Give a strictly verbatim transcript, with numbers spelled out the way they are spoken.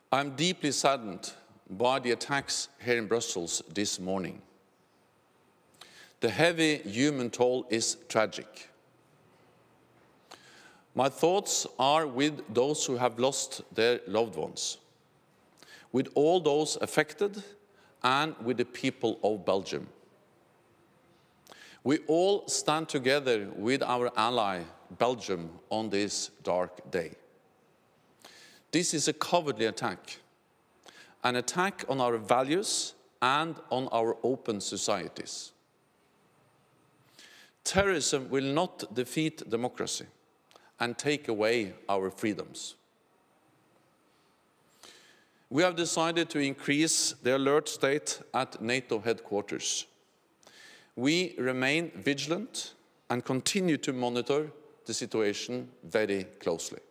I'm deeply saddened by the attacks here in Brussels this morning. The heavy human toll is tragic. My thoughts are with those who have lost their loved ones, with all those affected, and with the people of Belgium. We all stand together with our ally, Belgium, on this dark day. This is a cowardly attack, an attack on our values and on our open societies. Terrorism will not defeat democracy and take away our freedoms. We have decided to increase the alert state at NATO headquarters. We remain vigilant and continue to monitor the situation very closely.